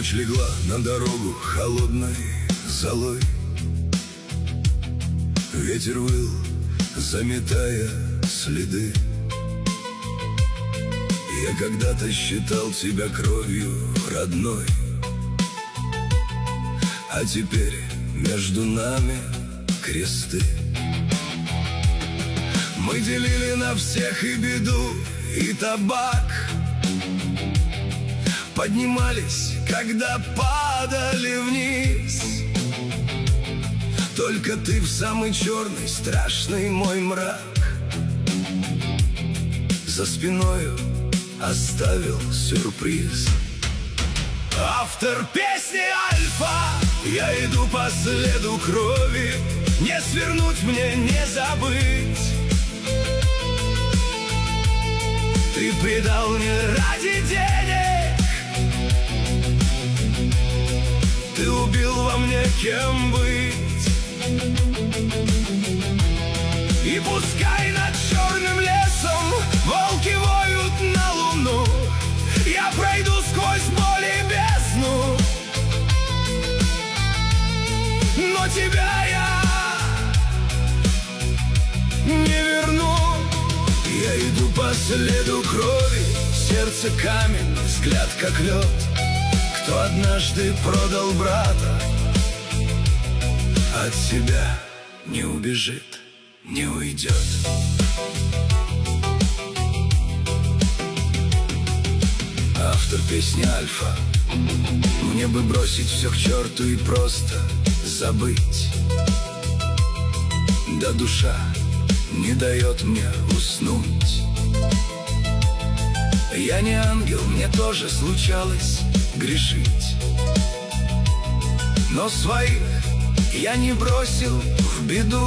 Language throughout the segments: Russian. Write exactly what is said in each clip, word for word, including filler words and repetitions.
Ночь легла на дорогу холодной золой. Ветер выл, заметая следы. Я когда-то считал тебя кровью родной, а теперь между нами кресты. Мы делили на всех и беду, и табак. Поднимались, когда падали вниз. Только ты в самый черный, страшный мой мрак за спиною оставил сюрприз. Автор песни Альфа, я иду по следу крови. Не свернуть мне, не забыть. Ты предал не ради денег, ты убил во мне кем быть. И пускай над черным лесом волки воют на луну, я пройду сквозь боль и бездну, но тебя я не верну. Я иду по следу крови, сердце камень, взгляд как лед. Кто однажды продал брата, от себя не убежит, не уйдет. Автор песни Альфа. Мне бы бросить все к черту и просто забыть. Да душа не дает мне уснуть. Я не ангел, мне тоже случалось грешить, но своих я не бросил в беду.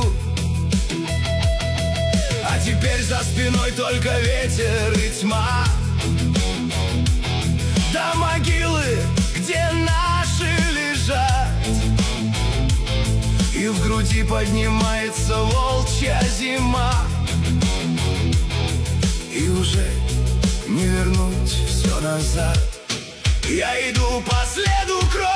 А теперь за спиной только ветер и тьма, до могилы, где наши лежат. И в груди поднимается волчья зима, и уже не вернуть все назад. Я иду по следу крови.